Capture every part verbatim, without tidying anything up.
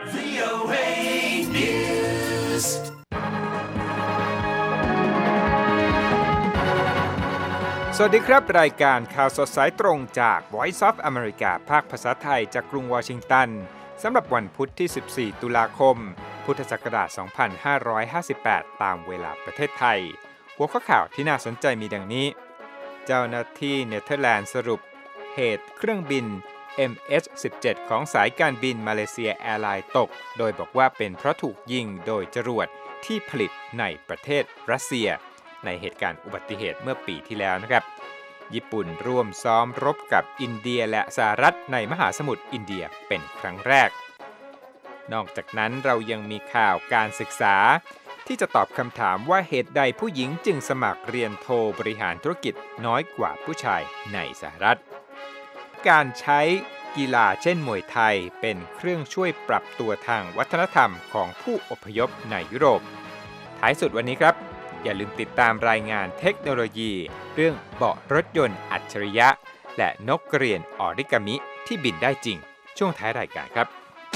วี โอ เอ Newsสวัสดีครับรายการข่าวสดสายตรงจาก Voice of America ภาคภาษาไทยจากกรุงวอชิงตันสำหรับวันพุธที่สิบสี่ตุลาคมพุทธศักราชสองพันห้าร้อยห้าสิบแปดตามเวลาประเทศไทยหัวข้อข่าวที่น่าสนใจมีดังนี้เจ้าหน้าที่เนเธอร์แลนด์สรุปเหตุเครื่องบิน เอ็ม เอช สิบเจ็ด ของสายการบินมาเลเซียแอร์ไลน์ตกโดยบอกว่าเป็นเพราะถูกยิงโดยจรวดที่ผลิตในประเทศรัสเซียในเหตุการณ์อุบัติเหตุเมื่อปีที่แล้วนะครับญี่ปุ่นร่วมซ้อมรบกับอินเดียและสหรัฐในมหาสมุทรอินเดียเป็นครั้งแรกนอกจากนั้นเรายังมีข่าวการศึกษาที่จะตอบคำถามว่าเหตุใดผู้หญิงจึงสมัครเรียนโทบริหารธุรกิจน้อยกว่าผู้ชายในสหรัฐการใช้กีฬาเช่นมวยไทยเป็นเครื่องช่วยปรับตัวทางวัฒนธรรมของผู้อพยพในยุโรปท้ายสุดวันนี้ครับอย่าลืมติดตามรายงานเทคโนโลยีเรื่องเบาะรถยนต์อัจฉริยะและนกกระเรียนออริกามิที่บินได้จริงช่วงท้ายรายการครับ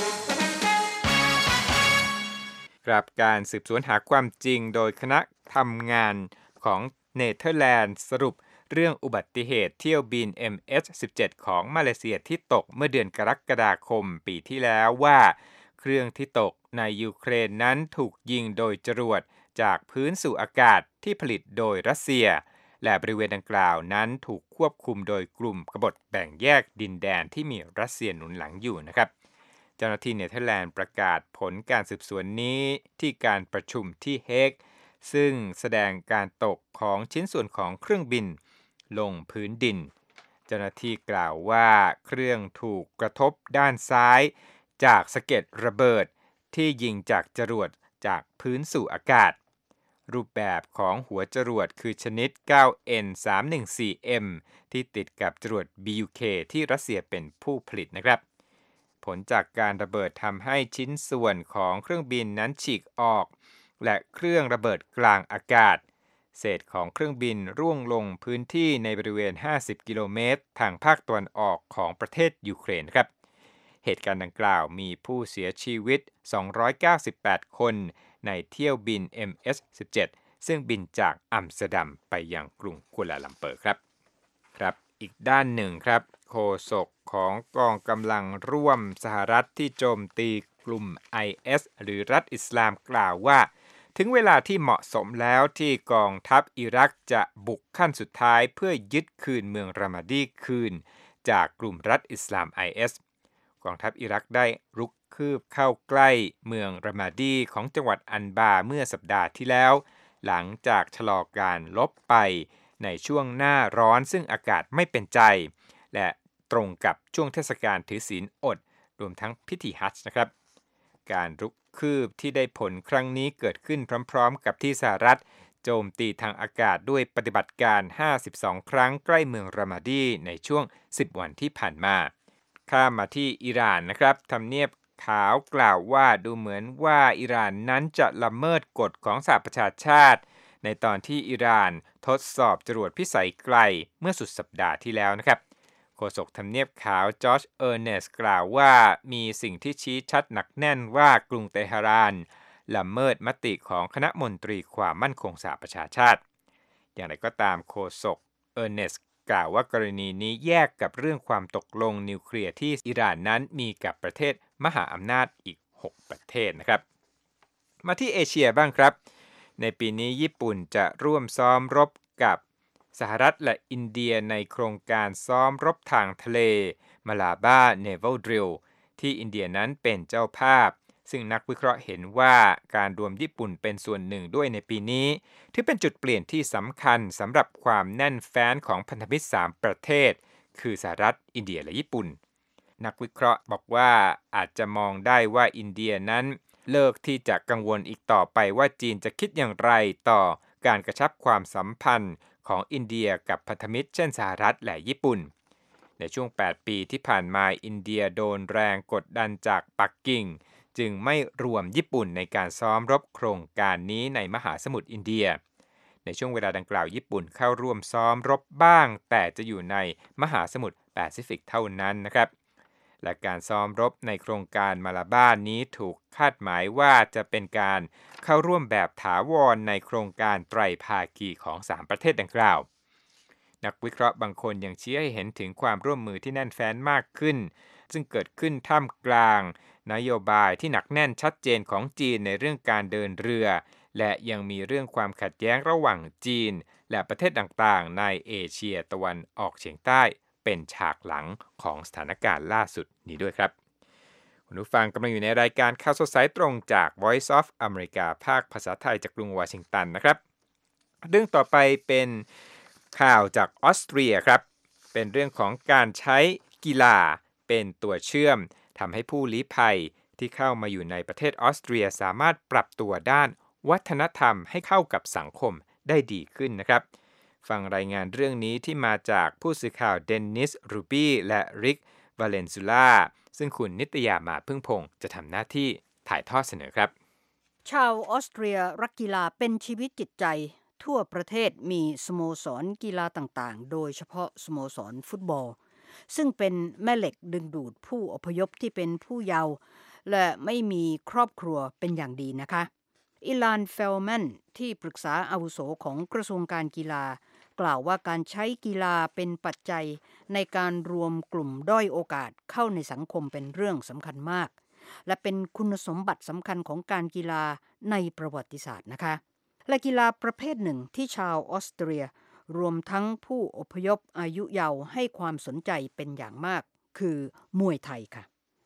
กราบการสืบสวนหาความจริงโดยคณะทำงานของเนเธอร์แลนด์สรุปเรื่องอุบัติเหตุเที่ยวบิน เอ็ม เอช สิบเจ็ด ของมาเลเซียที่ตกเมื่อเดือนกรกฎาคมปีที่แล้วว่าเครื่องที่ตกในยูเครนนั้นถูกยิงโดยจรวดจากพื้นสู่อากาศที่ผลิตโดยรัสเซียและบริเวณดังกล่าวนั้นถูกควบคุมโดยกลุ่มกบฏแบ่งแยกดินแดนที่มีรัสเซียหนุนหลังอยู่นะครับเจ้าหน้าที่เนเธอร์แลนด์ประกาศผลการสืบสวนนี้ที่การประชุมที่เฮกซึ่งแสดงการตกของชิ้นส่วนของเครื่องบินลงพื้นดินเจ้าหน้าที่กล่าวว่าเครื่องถูกกระทบด้านซ้ายจากสะเก็ดระเบิดที่ยิงจากจรวดจากพื้นสู่อากาศรูปแบบของหัวจรวดคือชนิด ไนน์ เอ็น สามหนึ่งสี่ เอ็ม ที่ติดกับจรวด บี ยู เค ที่รัสเซียเป็นผู้ผลิตนะครับผลจากการระเบิดทำให้ชิ้นส่วนของเครื่องบินนั้นฉีกออกและเครื่องระเบิดกลางอากาศเศษของเครื่องบินร่วงลงพื้นที่ในบริเวณห้าสิบกิโลเมตรทางภาคตะวันออกของประเทศยูเครนครับเหตุการณ์ดังกล่าวมีผู้เสียชีวิตสองร้อยเก้าสิบแปดคนในเที่ยวบิน เอ็ม เอช สิบเจ็ด ซึ่งบินจากอัมสเตอร์ดัมไปยังกรุงกัวลาลัมเปอร์ครับครับอีกด้านหนึ่งครับโฆษกของกองกำลังร่วมสหรัฐที่โจมตีกลุ่ม ไอ เอส หรือรัฐอิสลามกล่าวว่าถึงเวลาที่เหมาะสมแล้วที่กองทัพอิรักจะบุกขั้นสุดท้ายเพื่อยึดคืนเมืองรามาดีคืนจากกลุ่มรัฐอิสลาม ไอ เอส กองทัพอิรักได้รุกคืบเข้าใกล้เมืองรามาดีของจังหวัดอันบาเมื่อสัปดาห์ที่แล้วหลังจากชะลอการลบไปในช่วงหน้าร้อนซึ่งอากาศไม่เป็นใจและตรงกับช่วงเทศกาลถือศีลอดรวมทั้งพิธีฮัจญ์นะครับการรุกคืบที่ได้ผลครั้งนี้เกิดขึ้นพร้อมๆกับที่สหรัฐโจมตีทางอากาศด้วยปฏิบัติการห้าสิบสองครั้งใกล้เมืองรามาดีในช่วงสิบวันที่ผ่านมาข้ามมาที่อิหร่านนะครับทำเนียบขาวกล่าวว่าดูเหมือนว่าอิหร่านนั้นจะละเมิดกฎของสหประชาชาติในตอนที่อิหร่านทดสอบจรวดพิสัยไกลเมื่อสุดสัปดาห์ที่แล้วนะครับโฆษกทำเนียบขาวจอร์จเออร์เนสต์กล่าวว่ามีสิ่งที่ชี้ชัดหนักแน่นว่ากรุงเตหะรานละเมิดมติของคณะมนตรีความมั่นคงสหประชาชาติอย่างไรก็ตามโฆษกเออร์เนสต์กล่าวว่ากรณีนี้แยกกับเรื่องความตกลงนิวเคลียร์ที่อิหร่านนั้นมีกับประเทศมหาอำนาจอีกหกประเทศนะครับมาที่เอเชียบ้างครับในปีนี้ญี่ปุ่นจะร่วมซ้อมรบกับสหรัฐและอินเดียในโครงการซ้อมรบทางทะเลมาลาบา Naval Drill ที่อินเดียนั้นเป็นเจ้าภาพซึ่งนักวิเคราะห์เห็นว่าการรวมญี่ปุ่นเป็นส่วนหนึ่งด้วยในปีนี้ที่เป็นจุดเปลี่ยนที่สำคัญสำหรับความแน่นแฟ้นของพันธมิตรสามประเทศคือสหรัฐอินเดียและญี่ปุ่นนักวิเคราะห์บอกว่าอาจจะมองได้ว่าอินเดียนั้นเลิกที่จะกังวลอีกต่อไปว่าจีนจะคิดอย่างไรต่อการกระชับความสัมพันธ์ของอินเดียกับพันธมิตรเช่นสหรัฐและญี่ปุ่นในช่วงแปดปีที่ผ่านมาอินเดียโดนแรงกดดันจากปักกิ่งจึงไม่รวมญี่ปุ่นในการซ้อมรบโครงการนี้ในมหาสมุทรอินเดียในช่วงเวลาดังกล่าวญี่ปุ่นเข้าร่วมซ้อมรบบ้างแต่จะอยู่ในมหาสมุทรแปซิฟิกเท่านั้นนะครับและการซ้อมรบในโครงการมาลาบ้านนี้ถูกคาดหมายว่าจะเป็นการเข้าร่วมแบบถาวรในโครงการไตรภาคีของสามประเทศดังกล่าวนักวิเคราะห์บางคนยังชี้ให้เห็นถึงความร่วมมือที่แน่นแฟ้นมากขึ้นซึ่งเกิดขึ้นท่ามกลางนโยบายที่หนักแน่นชัดเจนของจีนในเรื่องการเดินเรือและยังมีเรื่องความขัดแย้งระหว่างจีนและประเทศต่างๆในเอเชียตะวันออกเฉียงใต้เป็นฉากหลังของสถานการณ์ล่าสุดนี้ด้วยครับคุณผู้ฟังกำลังอยู่ในรายการข่าวสดสายตรงจาก Voice of America ภาคภาษาไทยจากกรุงวอชิงตันนะครับเรื่องต่อไปเป็นข่าวจากออสเตรียครับเป็นเรื่องของการใช้กีฬาเป็นตัวเชื่อมทำให้ผู้ลี้ภัยที่เข้ามาอยู่ในประเทศออสเตรียสามารถปรับตัวด้านวัฒนธรรมให้เข้ากับสังคมได้ดีขึ้นนะครับฟังรายงานเรื่องนี้ที่มาจากผู้สื่อข่าวเดนนิสรูบี้และริกวาเลนซูล่าซึ่งคุณนิตยามาพึ่งพงศ์จะทำหน้าที่ถ่ายทอดเสนอครับชาวออสเตรียรักกีฬาเป็นชีวิตจิตใจทั่วประเทศมีสโมสรกีฬาต่างๆโดยเฉพาะสโมสรฟุตบอลซึ่งเป็นแม่เหล็กดึงดูดผู้อพยพที่เป็นผู้เยาว์และไม่มีครอบครัวเป็นอย่างดีนะคะอิลานเฟลแมนที่ปรึกษาอาวุโสของกระทรวงการกีฬากล่าวว่าการใช้กีฬาเป็นปัจจัยในการรวมกลุ่มด้อยโอกาสเข้าในสังคมเป็นเรื่องสำคัญมากและเป็นคุณสมบัติสำคัญของการกีฬาในประวัติศาสตร์นะคะและกีฬาประเภทหนึ่งที่ชาวออสเตรียรวมทั้งผู้อพยพอายุเยาว์ให้ความสนใจเป็นอย่างมากคือมวยไทยค่ะ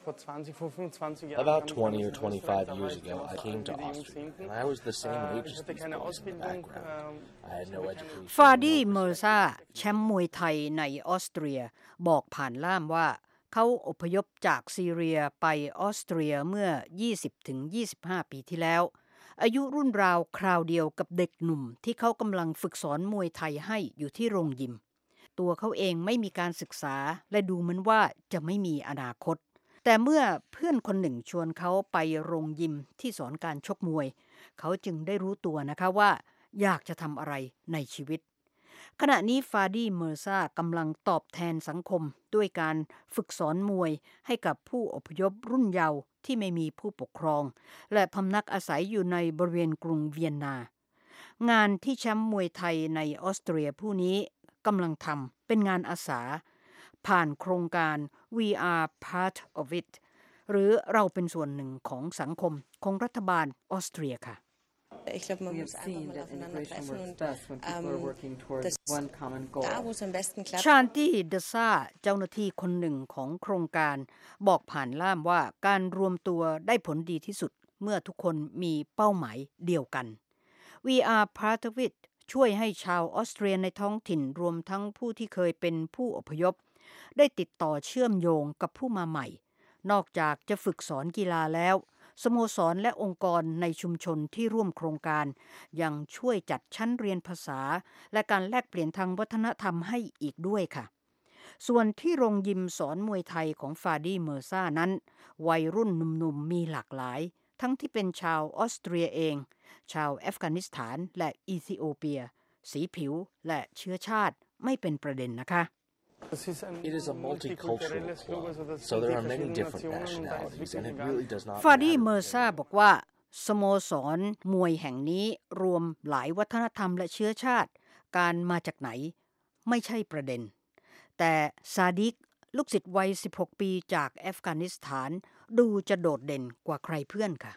About twenty or twenty-five years ago, I came to Austria, and I was the same age as these boys in the background. I had no education. ฟาดีเมอร์ซาแชมป์มวยไทยในออสเตรียบอกผ่านล่ามว่าเขาอพยพจากซีเรียไปออสเตรียเมื่อ ยี่สิบถึงยี่สิบห้า ปีที่แล้วอายุรุ่นราวคราวเดียวกับเด็กหนุ่มที่เขากำลังฝึกสอนมวยไทยให้อยู่ที่โรงยิมตัวเขาเองไม่มีการศึกษาและดูเหมือนว่าจะไม่มีอนาคตแต่เมื่อเพื่อนคนหนึ่งชวนเขาไปโรงยิมที่สอนการชกมวยเขาจึงได้รู้ตัวนะคะว่าอยากจะทำอะไรในชีวิตขณะนี้ฟาดีเมอร์ซากำลังตอบแทนสังคมด้วยการฝึกสอนมวยให้กับผู้อพยพรุ่นเยาว์ที่ไม่มีผู้ปกครองและพำนักอาศัยอยู่ในบริเวณกรุงเวียนนางานที่แชมป์มวยไทยในออสเตรียผู้นี้กำลังทำเป็นงานอาสาผ่านโครงการ We are part of it หรือเราเป็นส่วนหนึ่งของสังคมของรัฐบาลออสเตรียค่ะ Ich glaube, man muss einfach mal aufeinandertreffen und ähm, das da, wo es am besten klappt. ชา n ตีเดซาเจ้าหน้าที่คนหนึ่งของโครงการบอกผ่านล่ามว่าการรวมตัวได้ผลดีที่สุดเมื่อทุกคนมีเป้าหมายเดียวกัน We are part of it ช่วยให้ชาวออสเตรียในท้องถิ่นรวมทั้งผู้ที่เคยเป็นผู้อพยพได้ติดต่อเชื่อมโยงกับผู้มาใหม่นอกจากจะฝึกสอนกีฬาแล้วสโมสรและองค์กรในชุมชนที่ร่วมโครงการยังช่วยจัดชั้นเรียนภาษาและการแลกเปลี่ยนทางวัฒนธรรมให้อีกด้วยค่ะส่วนที่โรงยิมสอนมวยไทยของฟาดีเมอร์ซานั้นวัยรุ่นหนุ่มๆมีหลากหลายทั้งที่เป็นชาวออสเตรียเองชาวอัฟกานิสถานและอีธิโอเปียสีผิวและเชื้อชาติไม่เป็นประเด็นนะคะ It is a multicultural club, so there are many different nationalities, and it really does not ฟาดีเมอร์ซาบอกว่าสโมสรมวยแห่งนี้รวมหลายวัฒนธรรมและเชื้อชาติการมาจากไหนไม่ใช่ประเด็นแต่ซาดิกลูกศิษย์วัยสิบหกปีจากอัฟกานิสถานดูจะโดดเด่นกว่าใครเพื่อนค่ะ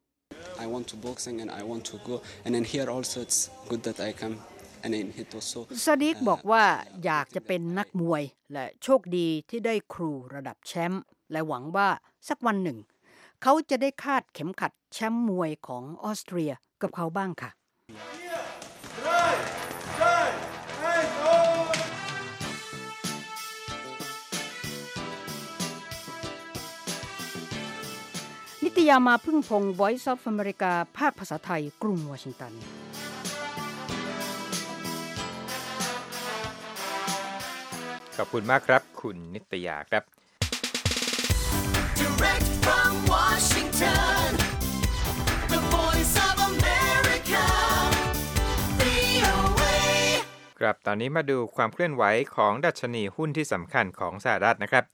I want to boxing and I want to go and then here also it's good that I come ซาดิกบอกว่าอยากจะเป็นนักมวยและโชคดีที่ได้ครูระดับแชมป์และหวังว่าสักวันหนึ่งเขาจะได้คาดเข็มขัดแชมป์มวยของออสเตรียกับเขาบ้างค่ะนิตยามาพึ่งพงศ์ Voice of America ภาคภาษาไทยกรุงวอชิงตันขอบคุณมากครับคุณนิตยาครับ Direct from Washington, the Voice of America, วี โอ เอครับตอนนี้มาดูความเคลื่อนไหวของดัชนีหุ้นที่สำคัญของสหรัฐนะครับ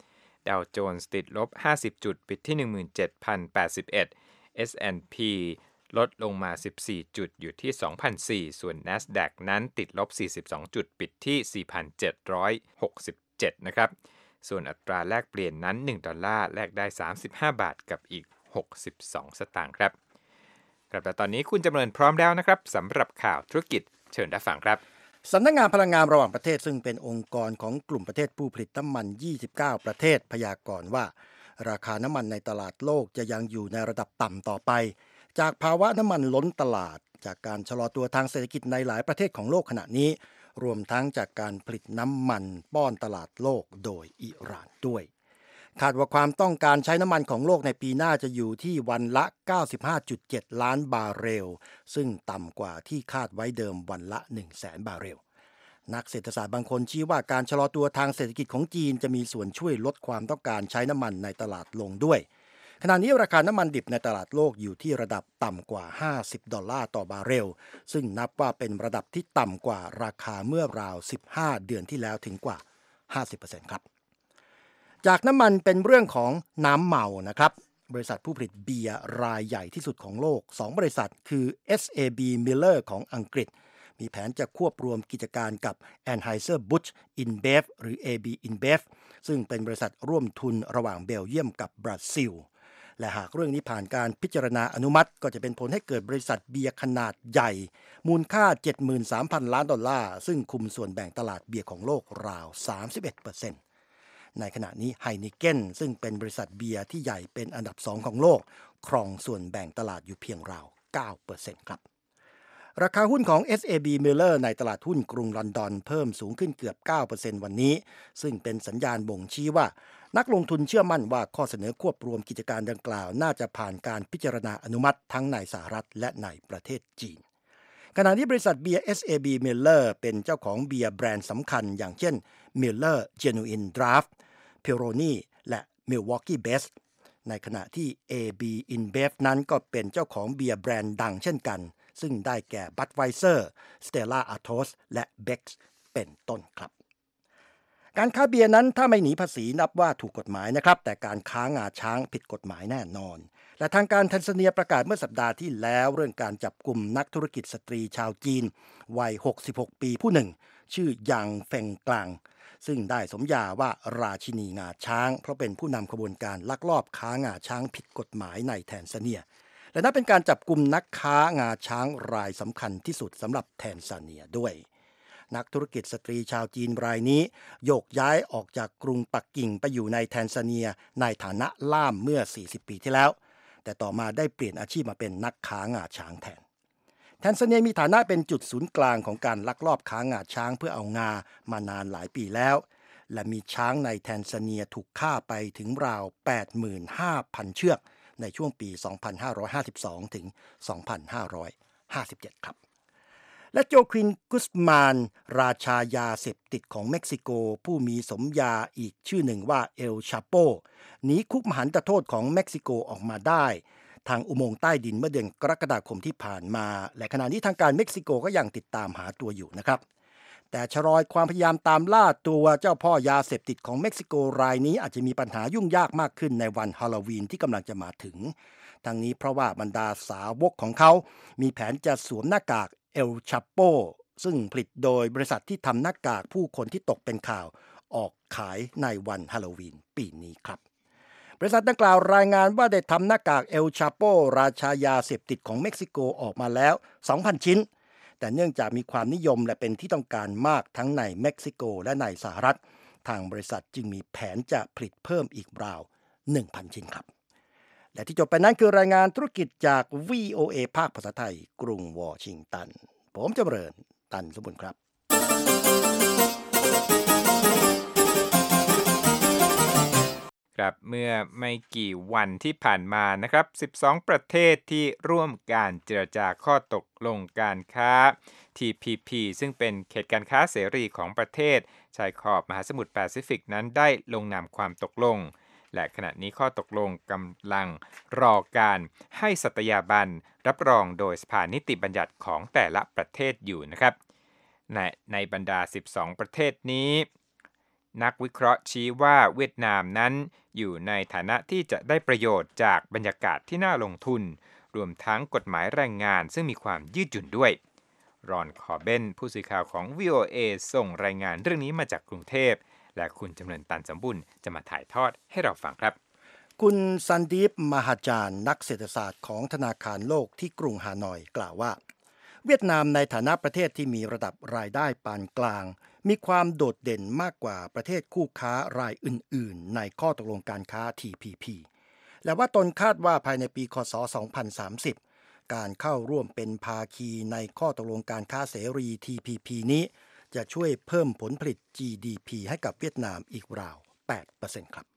ดาวโจนส์ติดลบห้าสิบจุดปิดที่ หนึ่งหมื่นเจ็ดพันแปดสิบเอ็ด เอส แอนด์ พี ลดลงมาสิบสี่จุดอยู่ที่ สองพันสี่ร้อย ส่วน NASDAQ นั้นติดลบสี่สิบสองจุดปิดที่ สี่พันเจ็ดร้อยหกสิบเจ็ด นะครับส่วนอัตราแลกเปลี่ยนนั้นหนึ่งดอลลาร์แลกได้สามสิบห้าบาทกับอีกหกสิบสองสตางค์ครับครับแต่ตอนนี้คุณจำเริญพร้อมแล้วนะครับสำหรับข่าวธุรกิจเชิญรับฟังครับสำนักงานพลังงานระหว่างประเทศซึ่งเป็นองค์กรของกลุ่มประเทศผู้ผลิตน้ำมันยี่สิบเก้าประเทศพยากรณ์ว่าราคาน้ำมันในตลาดโลกจะยังอยู่ในระดับต่ำต่อไปจากภาวะน้ำมันล้นตลาดจากการชะลอตัวทางเศรษฐกิจในหลายประเทศของโลกขณะนี้รวมทั้งจากการผลิตน้ำมันป้อนตลาดโลกโดยอิหร่านด้วยคาดว่าความต้องการใช้น้ำมันของโลกในปีหน้าจะอยู่ที่วันละ เก้าสิบห้าจุดเจ็ด ล้านบาร์เรลซึ่งต่ำกว่าที่คาดไว้เดิมวันละ หนึ่งแสน บาร์เรลนักเศรษฐศาสตร์บางคนชี้ว่าการชะลอตัวทางเศรษฐกิจของจีนจะมีส่วนช่วยลดความต้องการใช้น้ำมันในตลาดลงด้วยขณะนี้ราคาน้ำมันดิบในตลาดโลกอยู่ที่ระดับต่ำกว่าห้าสิบดอลลาร์ต่อบาร์เรลซึ่งนับว่าเป็นระดับที่ต่ำกว่าราคาเมื่อราวสิบห้าเดือนที่แล้วถึงกว่า ห้าสิบเปอร์เซ็นต์ ครับจากน้ำมันเป็นเรื่องของน้ำเมานะครับบริษัทผู้ผลิตเบียร์รายใหญ่ที่สุดของโลกสองบริษัทคือ เอส เอ บี Miller ของอังกฤษมีแผนจะควบรวมกิจการกับ Anheuser-Busch InBev หรือ เอ บี InBev ซึ่งเป็นบริษัทร่วมทุนระหว่างเบลเยียมกับบราซิลและหากเรื่องนี้ผ่านการพิจารณาอนุมัติก็จะเป็นผลให้เกิดบริษัทเบียร์ขนาดใหญ่มูลค่า เจ็ดหมื่นสามพัน ล้านดอลลาร์ซึ่งคุมส่วนแบ่งตลาดเบียร์ของโลกราว สามสิบเอ็ดเปอร์เซ็นต์ ในขณะนี้ไฮนิเก้นซึ่งเป็นบริษัทเบียร์ที่ใหญ่เป็นอันดับสองของโลกครองส่วนแบ่งตลาดอยู่เพียงราว เก้าเปอร์เซ็นต์ ครับราคาหุ้นของ เอส เอ บี Miller ในตลาดหุ้นกรุงลอนดอนเพิ่มสูงขึ้นเกือบ เก้าเปอร์เซ็นต์ วันนี้ซึ่งเป็นสัญญาณบ่งชี้ว่านักลงทุนเชื่อมั่นว่าข้อเสนอควบรวมกิจการดังกล่าวน่าจะผ่านการพิจารณาอนุมัติทั้งในสหรัฐและในประเทศจีนขณะที่บริษัทเบียร์ เอส เอ บี Miller เป็นเจ้าของเบียร์แบรนด์สำคัญอย่างเช่น Miller Genuine Draft Peroni และ Milwaukee Best ในขณะที่ เอ บี InBev นั้นก็เป็นเจ้าของเบียร์แบรนด์ดังเช่นกันซึ่งได้แก่ Budweiser, Stella Artois และ Beck's เป็นต้นครับการค้าเบียร์นั้นถ้าไม่หนีภาษีนับว่าถูกกฎหมายนะครับแต่การค้างาช้างผิดกฎหมายแน่นอนและทางการแทนซาเนียประกาศเมื่อสัปดาห์ที่แล้วเรื่องการจับกุมนักธุรกิจสตรีชาวจีนวัยหกสิบหกปีผู้หนึ่งชื่อหยางเฟงกลางซึ่งได้สมญาว่าราชินีงาช้างเพราะเป็นผู้นำขบวนการลักลอบค้างาช้างผิดกฎหมายในแทนซาเนียและนับเป็นการจับกุมนักค้างาช้างรายสำคัญที่สุดสำหรับแทนซาเนียด้วยนักธุรกิจสตรีชาวจีนรายนี้โยกย้ายออกจากกรุงปักกิ่งไปอยู่ในแทนซาเนียในฐานะล่ามเมื่อสี่สิบปีที่แล้วแต่ต่อมาได้เปลี่ยนอาชีพมาเป็นนักค้างาช้างแทนแทนซาเนียมีฐานะเป็นจุดศูนย์กลางของการลักลอบค้างาช้างเพื่อเอางามานานหลายปีแล้วและมีช้างในแทนซาเนียถูกฆ่าไปถึงราว แปดหมื่นห้าพัน เชือกในช่วงปี สองพันห้าร้อยห้าสิบสอง ถึง สองพันห้าร้อยห้าสิบเจ็ด ครับและโจควินกุสมานราชายาเสพติดของเม็กซิโกผู้มีสมญาอีกชื่อหนึ่งว่าเอลชาโปหนีคุกมหันตโทษของเม็กซิโกออกมาได้ทางอุโมงค์ใต้ดินเมื่อเดือนกรกฎาคมที่ผ่านมาและขณะนี้ทางการเม็กซิโกก็ยังติดตามหาตัวอยู่นะครับแต่ชะลอยความพยายามตามล่าตัวเจ้าพ่อยาเสพติดของเม็กซิโกรายนี้อาจจะมีปัญหายุ่งยากมากขึ้นในวันฮาโลวีนที่กำลังจะมาถึงทั้งนี้เพราะว่าบรรดาสาวกของเขามีแผนจะสวมหน้ากากเอลชาโปซึ่งผลิตโดยบริษัทที่ทำหน้ากากผู้คนที่ตกเป็นข่าวออกขายในวันฮาโลวีนปีนี้ครับบริษัทดังกล่าวรายงานว่าได้ทำหน้ากากเอลชาโปราชายาเสพติดของเม็กซิโกออกมาแล้ว สองพัน ชิ้นแต่เนื่องจากมีความนิยมและเป็นที่ต้องการมากทั้งในเม็กซิโกและในสหรัฐทางบริษัทจึงมีแผนจะผลิตเพิ่มอีกราว หนึ่งพัน ชิ้นครับและที่จบไปนั้นคือรายงานธุรกิจจาก วี โอ เอ ภาคภาษาไทยกรุงวอชิงตันผมจำเริญตันสมบูรณ์ครับครับเมื่อไม่กี่วันที่ผ่านมานะครับสิบสองประเทศที่ร่วมการเจรจาข้อตกลงการค้า ที พี พี ซึ่งเป็นเขตการค้าเสรีของประเทศชายขอบมหาสมุทรแปซิฟิกนั้นได้ลงนามความตกลงและขณะนี้ข้อตกลงกำลังรอการให้สัตยาบันรับรองโดยสภานิติบัญญัติของแต่ละประเทศอยู่นะครับในในบรรดาสิบสองประเทศนี้นักวิเคราะห์ชี้ว่าเวียดนามนั้นอยู่ในฐานะที่จะได้ประโยชน์จากบรรยากาศที่น่าลงทุนรวมทั้งกฎหมายแรงงานซึ่งมีความยืดหยุ่นด้วยรอนคอร์เบนผู้สื่อข่าวของ วี โอ เอ ส่งรายงานเรื่องนี้มาจากกรุงเทพและคุณจำเริญตันสมบุญจะมาถ่ายทอดให้เราฟังครับคุณซันดีป มหาจารย์นักเศรษฐศาสตร์ของธนาคารโลกที่กรุงฮานอยกล่าวว่าเวียดนามในฐานะประเทศที่มีระดับรายได้ปานกลางมีความโดดเด่นมากกว่าประเทศคู่ค้ารายอื่นๆในข้อตกลงการค้า ที พี พี และว่าตนคาดว่าภายในปีค.ศ. สองพันสามสิบการเข้าร่วมเป็นภาคีในข้อตกลงการค้าเสรี ที พี พี นี้จะช่วยเพิ่มผลผลิต จี ดี พี ให้กับเวียดนามอีกราว แปดเปอร์เซ็นต์ ครับ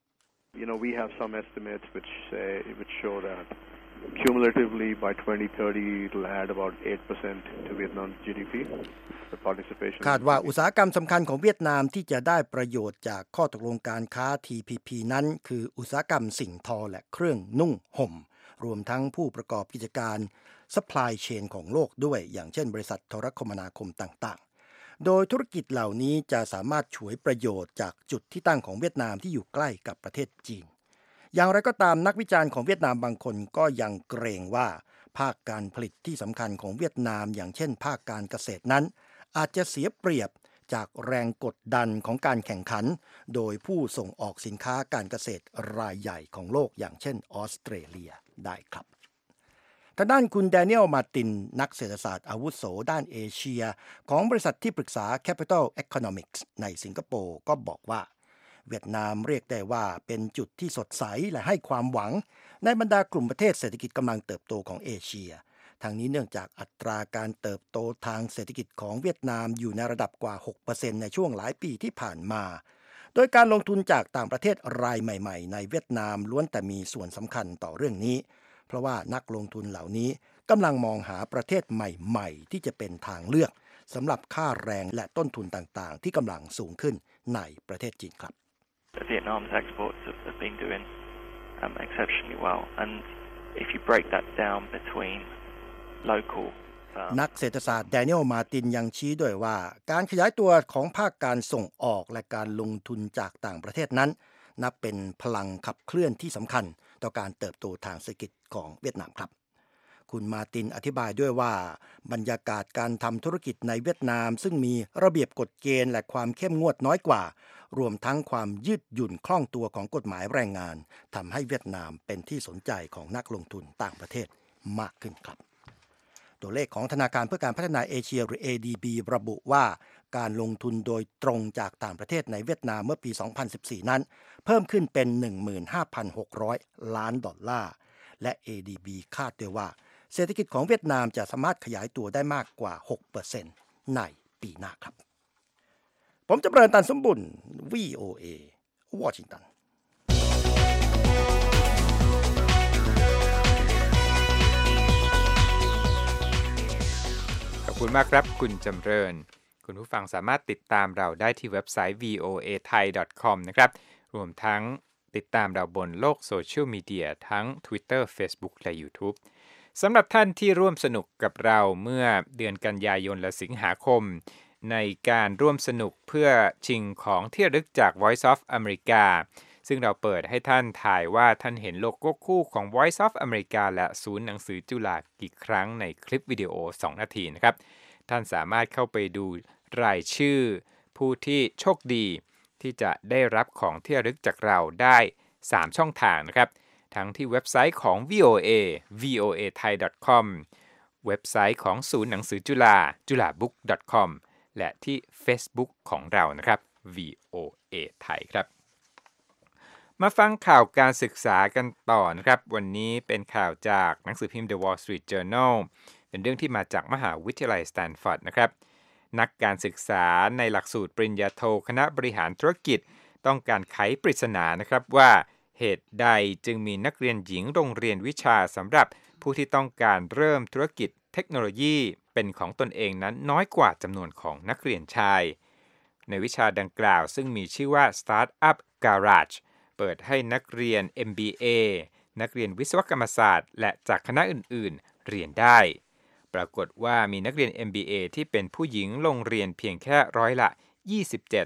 You know, we have some estimates which say which show that cumulatively by twenty thirty it'll add about eight percent to Vietnam's จี ดี พี the participation คาดว่าอุตสาหกรรมสำคัญของเวียดนามที่จะได้ประโยชน์จากข้อตกลงการค้า ที พี พี นั้นคืออุตสาหกรรมสิ่งทอและเครื่องนุ่งห่มรวมทั้งผู้ประกอบกิจการ supply chain ของโลกด้วยอย่างเช่นบริษัทโทรคมนาคมต่างๆโดยธุรกิจเหล่านี้จะสามารถฉวยประโยชน์จากจุดที่ตั้งของเวียดนามที่อยู่ใกล้กับประเทศจีนอย่างไรก็ตามนักวิจารณ์ของเวียดนามบางคนก็ยังเกรงว่าภาคการผลิตที่สำคัญของเวียดนามอย่างเช่นภาคการเกษตรนั้นอาจจะเสียเปรียบจากแรงกดดันของการแข่งขันโดยผู้ส่งออกสินค้าการเกษตรรายใหญ่ของโลกอย่างเช่นออสเตรเลียได้ครับทางด้านคุณแดเนียล มาร์ตินนักเศรษฐศาสตร์อาวุโสด้านเอเชียของบริษัทที่ปรึกษา Capital Economics ในสิงคโปร์ก็บอกว่าเวียดนามเรียกได้ว่าเป็นจุดที่สดใสและให้ความหวังในบรรดากลุ่มประเทศเศรษฐกิจกำลังเติบโตของเอเชียทางนี้เนื่องจากอัตราการเติบโตทางเศรษฐกิจของเวียดนามอยู่ในระดับกว่า หกเปอร์เซ็นต์ ในช่วงหลายปีที่ผ่านมาโดยการลงทุนจากต่างประเทศรายใหม่ๆในเวียดนามล้วนแต่มีส่วนสำคัญต่อเรื่องนี้เพราะว่านักลงทุนเหล่านี้กำลังมองหาประเทศใหม่ๆที่จะเป็นทางเลือกสำหรับค่าแรงและต้นทุนต่างๆที่กำลังสูงขึ้นในประเทศจีนครับ Vietnam's exports have, have been doing um, exceptionally well, and if you break that down between local นักเศรษฐศาสตร์แดเนียล มาร์ตินยังชี้ด้วยว่าการขยายตัวของภาคการส่งออกและการลงทุนจากต่างประเทศนั้นนับเป็นพลังขับเคลื่อนที่สำคัญต่อการเติบโตทางเศรษฐกิจของเวียดนามครับคุณมาร์ตินอธิบายด้วยว่าบรรยากาศการทำธุรกิจในเวียดนามซึ่งมีระเบียบกฎเกณฑ์และความเข้มงวดน้อยกว่ารวมทั้งความยืดหยุ่นคล่องตัวของกฎหมายแรงงานทำให้เวียดนามเป็นที่สนใจของนักลงทุนต่างประเทศมากขึ้นครับตัวเลขของธนาคารเพื่อการพัฒนาเอเชียหรือ เอ ดี บี ระบุว่าการลงทุนโดยตรงจากต่างประเทศในเวียดนามเมื่อปี สองพันสิบสี่ นั้นเพิ่มขึ้นเป็น หนึ่งหมื่นห้าพันหกร้อย ล้านดอลลาร์และ เอ ดี บี คาดด้วยว่าเศรษฐกิจของเวียดนามจะสามารถขยายตัวได้มากกว่า หกเปอร์เซ็นต์ ในปีหน้าครับผมจำเริญตันสมบุญ วี โอ เอ วอชิงตันขอบคุณมากครับคุณจำเริญคุณผู้ฟังสามารถติดตามเราได้ที่เว็บไซต์ วี โอ เอ ไทย ดอท คอม นะครับรวมทั้งติดตามเราบนโลกโซเชียลมีเดียทั้ง Twitter Facebook และ YouTube สำหรับท่านที่ร่วมสนุกกับเราเมื่อเดือนกันยายนและสิงหาคมในการร่วมสนุกเพื่อชิงของที่ระลึกจาก Voice of America ซึ่งเราเปิดให้ท่านถ่ายว่าท่านเห็นโลโก้คู่ของ Voice of America และศูนย์หนังสือจุฬากี่ครั้งในคลิปวิดีโอสองนาทีนะครับท่านสามารถเข้าไปดูรายชื่อผู้ที่โชคดีที่จะได้รับของที่ระลึกจากเราได้สามช่องทางนะครับทั้งที่เว็บไซต์ของ วี โอ เอ วี โอ เอ ไทย ดอท คอม เว็บไซต์ของศูนย์หนังสือจุฬา จุฬาบุ๊ก ดอท คอม และที่ Facebook ของเรานะครับ วี โอ เอ ไทยครับมาฟังข่าวการศึกษากันต่อนะครับวันนี้เป็นข่าวจากหนังสือพิมพ์ The Wall Street Journal เป็นเรื่องที่มาจากมหาวิทยาลัยสแตนฟอร์ดนะครับนักการศึกษาในหลักสูตรปริญญาโทคณะบริหารธุรกิจต้องการไขปริศนานะครับว่าเหตุใดจึงมีนักเรียนหญิงโรงเรียนวิชาสำหรับผู้ที่ต้องการเริ่มธุรกิจเทคโนโลยีเป็นของตนเองนั้นน้อยกว่าจำนวนของนักเรียนชายในวิชาดังกล่าวซึ่งมีชื่อว่า Startup Garage เปิดให้นักเรียน เอ็ม บี เอ นักเรียนวิศวกรรมศาสตร์และจากคณะอื่นๆเรียนได้ปรากฏว่ามีนักเรียน เอ็ม บี เอ ที่เป็นผู้หญิงลงเรียนเพียงแค่ร้อยละ ยี่สิบเจ็ด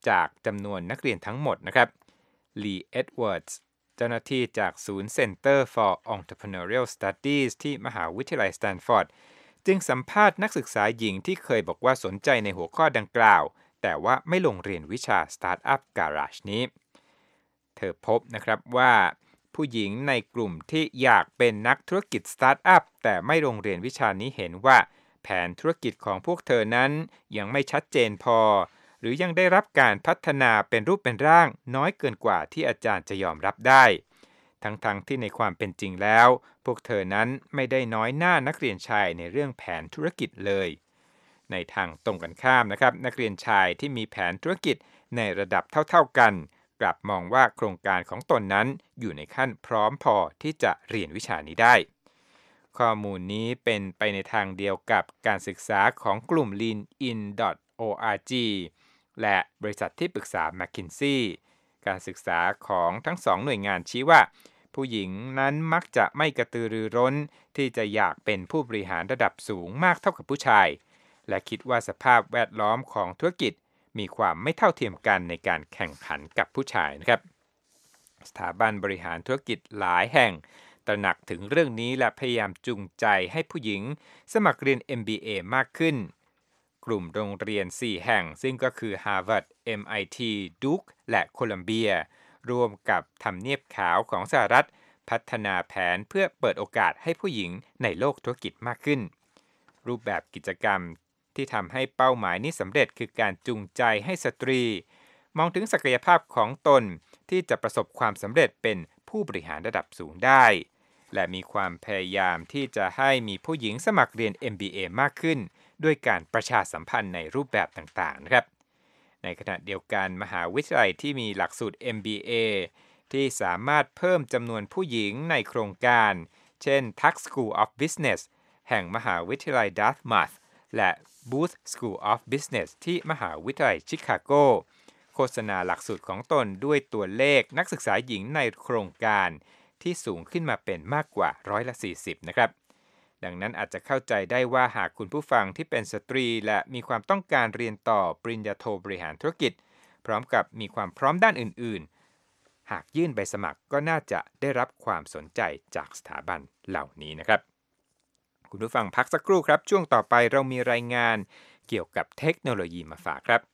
จากจำนวนนักเรียนทั้งหมดนะครับลีเอ็ดเวิร์ดส์เจ้าหน้าที่จากศูนย์ Center for Entrepreneurial Studies ที่มหาวิทยาลัยสแตนฟอร์ดจึงสัมภาษณ์นักศึกษาหญิงที่เคยบอกว่าสนใจในหัวข้อดังกล่าวแต่ว่าไม่ลงเรียนวิชา Startup Garage นี้เธอพบนะครับว่าผู้หญิงในกลุ่มที่อยากเป็นนักธุรกิจสตาร์ทอัพแต่ไม่ลงเรียนวิชานี้เห็นว่าแผนธุรกิจของพวกเธอนั้นยังไม่ชัดเจนพอหรือยังได้รับการพัฒนาเป็นรูปเป็นร่างน้อยเกินกว่าที่อาจารย์จะยอมรับได้ทั้งๆ ท, ที่ในความเป็นจริงแล้วพวกเธอนั้นไม่ได้น้อยหน้านักเรียนชายในเรื่องแผนธุรกิจเลยในทางตรงกันข้ามนะครับนักเรียนชายที่มีแผนธุรกิจในระดับเท่าๆกันกลับมองว่าโครงการของตนนั้นอยู่ในขั้นพร้อมพอที่จะเรียนวิชานี้ได้ข้อมูลนี้เป็นไปในทางเดียวกับการศึกษาของกลุ่ม ลีน อิน ดอท โอ อาร์ จี และบริษัทที่ปรึกษา McKinsey การศึกษาของทั้งสองหน่วยงานชี้ว่าผู้หญิงนั้นมักจะไม่กระตือรือร้นที่จะอยากเป็นผู้บริหารระดับสูงมากเท่ากับผู้ชายและคิดว่าสภาพแวดล้อมของธุรกิจมีความไม่เท่าเทียมกันในการแข่งขันกับผู้ชายนะครับสถาบันบริหารธุรกิจหลายแห่งตระหนักถึงเรื่องนี้และพยายามจูงใจให้ผู้หญิงสมัครเรียน เอ็ม บี เอ มากขึ้นกลุ่มโรงเรียนสี่แห่งซึ่งก็คือ Harvard เอ็ม ไอ ที Duke และโคลัมเบียร่วมกับทำเนียบขาวของสหรัฐพัฒนาแผนเพื่อเปิดโอกาสให้ผู้หญิงในโลกธุรกิจมากขึ้นรูปแบบกิจกรรมที่ทำให้เป้าหมายนี้สำเร็จคือการจูงใจให้สตรีมองถึงศักยภาพของตนที่จะประสบความสำเร็จเป็นผู้บริหารระดับสูงได้และมีความพยายามที่จะให้มีผู้หญิงสมัครเรียน เอ็ม บี เอ มากขึ้นด้วยการประชาสัมพันธ์ในรูปแบบต่างๆนะครับในขณะเดียวกันมหาวิทยาลัยที่มีหลักสูตร เอ็ม บี เอ ที่สามารถเพิ่มจำนวนผู้หญิงในโครงการเช่น Tuck School of Business แห่งมหาวิทยาลัย Dartmouth และ Booth School of Business ที่มหาวิทยาลัยชิคาโกโฆษณาหลักสูตรของตนด้วยตัวเลขนักศึกษาหญิงในโครงการที่สูงขึ้นมาเป็นมากกว่าร้อยละสี่สิบนะครับดังนั้นอาจจะเข้าใจได้ว่าหากคุณผู้ฟังที่เป็นสตรีและมีความต้องการเรียนต่อปริญญาโทบริหารธุรกิจพร้อมกับมีความพร้อมด้านอื่นๆหากยื่นใบสมัครก็น่าจะได้รับความสนใจจากสถาบันเหล่านี้นะครับคุณผู้ฟังพักสักครู่ครับช่วงต่อไปเรามีรายงานเกี่ยวกับเทคโนโลยีมาฝากครับ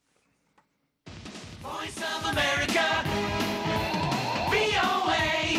Voice of America วี โอ เอ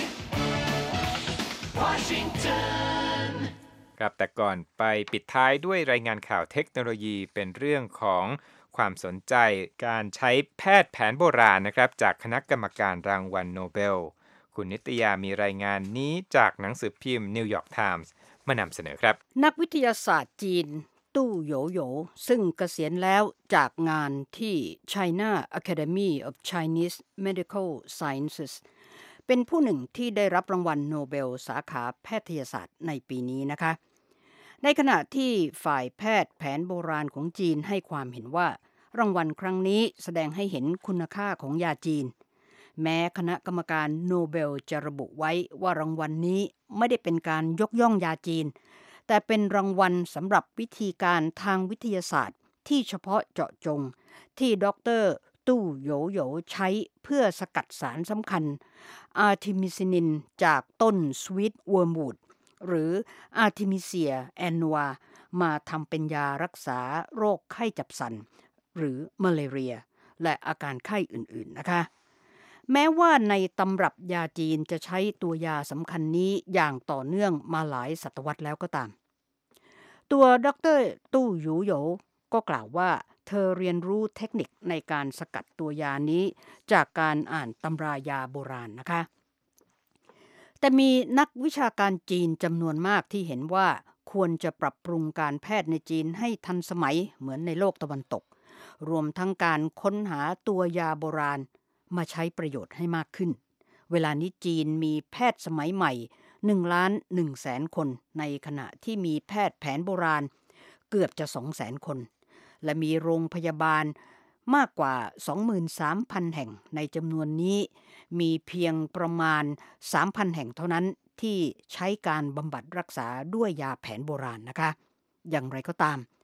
Washington ครับแต่ก่อนไปปิดท้ายด้วยรายงานข่าวเทคโนโลยีเป็นเรื่องของความสนใจการใช้แพทย์แผนโบราณนะครับจากคณะกรรมการรางวัลโนเบลคุณนิตยามีรายงานนี้จากหนังสือพิมพ์ New York Times มานำเสนอครับนักวิทยาศาสตร์จีนตู้โหยโหยซึ่งเกษียณแล้วจากงานที่ China Academy of Chinese Medical Sciences เป็นผู้หนึ่งที่ได้รับรางวัลโนเบลสาขาแพทยศาสตร์ในปีนี้นะคะในขณะที่ฝ่ายแพทย์แผนโบราณของจีนให้ความเห็นว่ารางวัลครั้งนี้แสดงให้เห็นคุณค่าของยาจีนแม้คณะกรรมการโนเบลจะระบุไว้ว่ารางวัลนี้ไม่ได้เป็นการยกย่องยาจีนแต่เป็นรางวัลสำหรับวิธีการทางวิทยาศาสตร์ที่เฉพาะเจาะจงที่ดร.ตู้โหยโหยใช้เพื่อสกัดสารสำคัญอาร์ทิมิซินินจากต้นสวีทเวิร์มวูดหรืออาร์ทิมิเซียแอนนัวมาทำเป็นยารักษาโรคไข้จับสันหรือมาเลเรียและอาการไข้อื่นๆนะคะแม้ว่าในตำรับยาจีนจะใช้ตัวยาสำคัญนี้อย่างต่อเนื่องมาหลายศตวรรษแล้วก็ตามตัวดร.ตู้หยูโหยก็กล่าวว่าเธอเรียนรู้เทคนิคในการสกัดตัวยานี้จากการอ่านตำรายาโบราณนะคะแต่มีนักวิชาการจีนจำนวนมากที่เห็นว่าควรจะปรับปรุงการแพทย์ในจีนให้ทันสมัยเหมือนในโลกตะวันตกรวมทั้งการค้นหาตัวยาโบราณมาใช้ประโยชน์ให้มากขึ้นเวลานี้จีนมีแพทย์สมัยใหม่หนึ่งล้านหนึ่งแสนคนในขณะที่มีแพทย์แผนโบราณเกือบจะ สองแสนคนและมีโรงพยาบาลมากกว่า สองหมื่นสามพัน แห่งในจำนวนนี้มีเพียงประมาณ สามพัน แห่งเท่านั้นที่ใช้การบำบัดรักษาด้วยยาแผนโบราณนะคะอย่างไรก็ตาม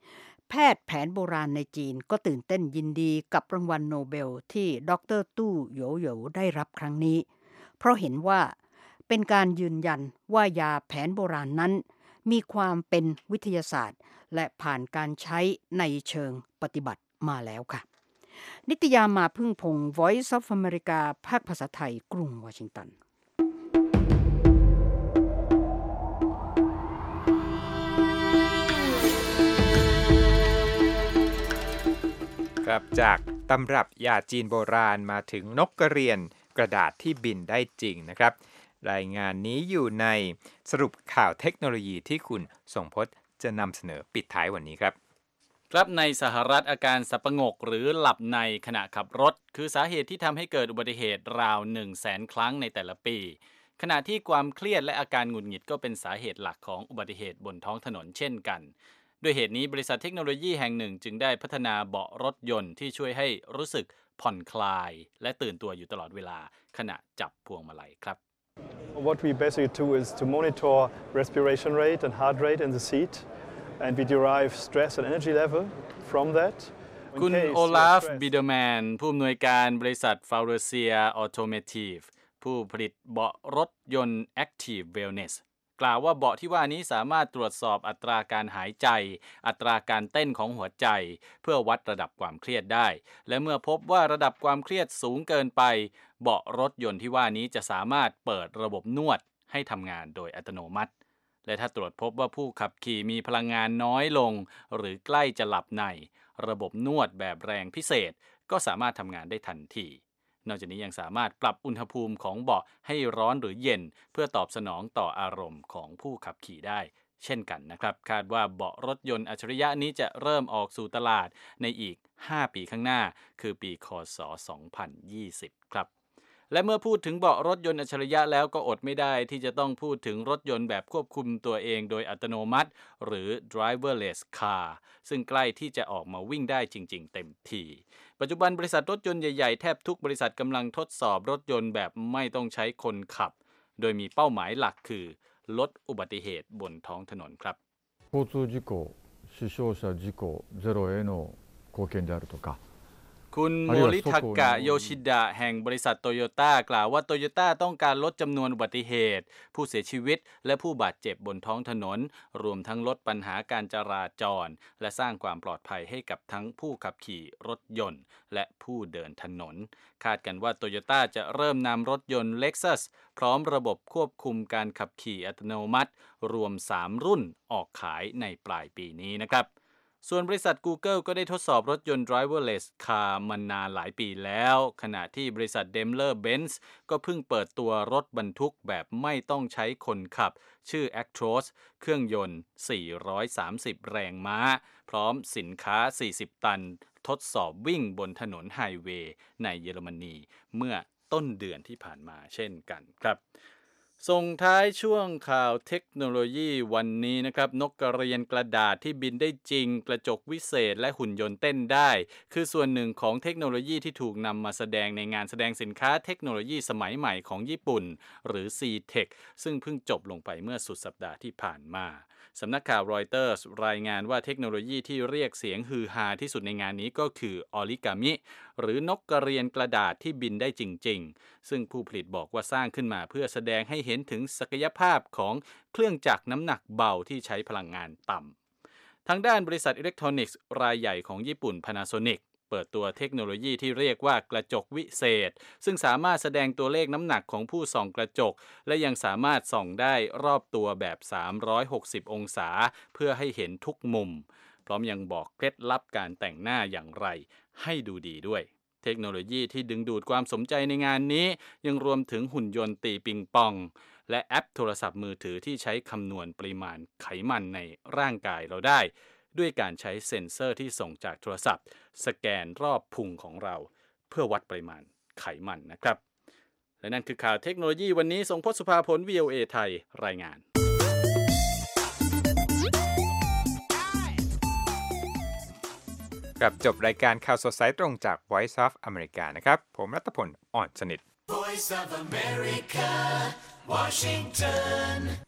แพทย์แผนโบราณในจีนก็ตื่นเต้นยินดีกับรางวัลโนเบลที่ดร.ตู้โหยวโหยวได้รับครั้งนี้เพราะเห็นว่าเป็นการยืนยันว่ายาแผนโบราณนั้นมีความเป็นวิทยาศาสตร์และผ่านการใช้ในเชิงปฏิบัติมาแล้วค่ะนิตยามาพึ่งพงศ์ Voice of America ภาคภาษาไทยกรุงวอชิงตันครับจากตำรับยาจีนโบราณมาถึงนกกระเรียนกระดาษที่บินได้จริงนะครับรายงานนี้อยู่ในสรุปข่าวเทคโนโลยีที่คุณทรงพจน์จะนำเสนอปิดท้ายวันนี้ครับครับในสหรัฐอาการสับประงกหรือหลับในขณะขับรถคือสาเหตุที่ทำให้เกิดอุบัติเหตุราว หนึ่งแสน ครั้งในแต่ละปีขณะที่ความเครียดและอาการหงุดหงิดก็เป็นสาเหตุหลักของอุบัติเหตุบนท้องถนนเช่นกันด้วยเหตุนี้บริษัทเทคโนโลยีแห่งหนึ่งจึงได้พัฒนาเบาะรถยนต์ที่ช่วยให้รู้สึกผ่อนคลายและตื่นตัวอยู่ตลอดเวลาขณะจับพวงมาลัยครับ What we basically do is to monitor respiration rate and heart rate in the seat and we derive stress and energy level from that คุณโอลาฟบิเดอร์แมนผู้อำนวยการบริษัทฟาวเรเซียออโตเมทีฟผู้ผลิตเบาะรถยนต์ Active Wellnessกล่าวว่าเบาะที่ว่านี้สามารถตรวจสอบอัตราการหายใจอัตราการเต้นของหัวใจเพื่อวัดระดับความเครียดได้และเมื่อพบว่าระดับความเครียดสูงเกินไปเบาะรถยนต์ที่ว่านี้จะสามารถเปิดระบบนวดให้ทำงานโดยอัตโนมัติและถ้าตรวจพบว่าผู้ขับขี่มีพลังงานน้อยลงหรือใกล้จะหลับในระบบนวดแบบแรงพิเศษก็สามารถทำงานได้ทันทีนอกจากนี้ยังสามารถปรับอุณหภูมิของเบาะให้ร้อนหรือเย็นเพื่อตอบสนองต่ออารมณ์ของผู้ขับขี่ได้เช่นกันนะครับคาดว่าเบาะรถยนต์อัจฉริยะนี้จะเริ่มออกสู่ตลาดในอีกห้าปีข้างหน้าคือปีค.ศ. สองพันยี่สิบครับและเมื่อพูดถึงเบาะรถยนต์อัจฉริยะแล้วก็อดไม่ได้ที่จะต้องพูดถึงรถยนต์แบบควบคุมตัวเองโดยอัตโนมัติหรือ driverless car ซึ่งใกล้ที่จะออกมาวิ่งได้จริงๆเต็มทีปัจจุบันบริษัทรถยนต์ใหญ่ๆแทบทุกบริษัทกำลังทดสอบรถยนต์แบบไม่ต้องใช้คนขับโดยมีเป้าหมายหลักคือลดอุบัติเหตุบนท้องถนนครับ交通事故死傷者事故ゼロへの貢献であるとかคุณโมริทากะโยชิดะแห่งบริษัทโตโยต้ากล่าวว่าโตโยต้าต้องการลดจำนวนอุบัติเหตุผู้เสียชีวิตและผู้บาดเจ็บบนท้องถนนรวมทั้งลดปัญหาการจราจรและสร้างความปลอดภัยให้กับทั้งผู้ขับขี่รถยนต์และผู้เดินถนนคาดกันว่าโตโยต้าจะเริ่มนำรถยนต์ Lexus พร้อมระบบควบคุมการขับขี่อัตโนมัติรวมสามรุ่นออกขายในปลายปีนี้นะครับส่วนบริษัท Google ก็ได้ทดสอบรถยนต์ driverless car มานานหลายปีแล้วขณะที่บริษัท Daimler-Benz ก็เพิ่งเปิดตัวรถบรรทุกแบบไม่ต้องใช้คนขับชื่อ Actros เครื่องยนต์สี่ร้อยสามสิบแรงม้าพร้อมสินค้าสี่สิบตันทดสอบวิ่งบนถนนไฮเวย์ในเยอรมนีเมื่อต้นเดือนที่ผ่านมาเช่นกันครับส่งท้ายช่วงข่าวเทคโนโลยีวันนี้นะครับนกกระเรียนกระดาษที่บินได้จริงกระจกวิเศษและหุ่นยนต์เต้นได้คือส่วนหนึ่งของเทคโนโลยีที่ถูกนำมาแสดงในงานแสดงสินค้าเทคโนโลยีสมัยใหม่ของญี่ปุ่นหรือ ซี เทค ซึ่งเพิ่งจบลงไปเมื่อสุดสัปดาห์ที่ผ่านมาสำนักข่าวรอยเตอร์สรายงานว่าเทคโนโลยีที่เรียกเสียงฮือฮาที่สุดในงานนี้ก็คือออริกามิหรือนกกระเรียนกระดาษที่บินได้จริงๆซึ่งผู้ผลิตบอกว่าสร้างขึ้นมาเพื่อแสดงให้เห็นถึงศักยภาพของเครื่องจักรน้ำหนักเบาที่ใช้พลังงานต่ำทางด้านบริษัทอิเล็กทรอนิกส์รายใหญ่ของญี่ปุ่น Panasonicเปิดตัวเทคโนโลยีที่เรียกว่ากระจกวิเศษซึ่งสามารถแสดงตัวเลขน้ำหนักของผู้ส่องกระจกและยังสามารถส่องได้รอบตัวแบบสามร้อยหกสิบองศาเพื่อให้เห็นทุกมุมพร้อมยังบอกเคล็ดลับการแต่งหน้าอย่างไรให้ดูดีด้วยเทคโนโลยีที่ดึงดูดความสนใจในงานนี้ยังรวมถึงหุ่นยนต์ตีปิงปองและแอปโทรศัพท์มือถือที่ใช้คำนวณปริมาณไขมันในร่างกายเราได้ด้วยการใช้เซ็นเซอร์ที่ส่งจากโทรศัพท์สแกนรอบพุงของเราเพื่อวัดปริมาณไขมันนะครับและนั่นคือข่าวเทคโนโลยีวันนี้ทรงพจน์สุภาผล วี โอ เอ ไทยรายงานกับจบรายการข่าวสดสายตรงจาก Voice of America นะครับผมรัตพล อ่อนสนิท Voice of America Washington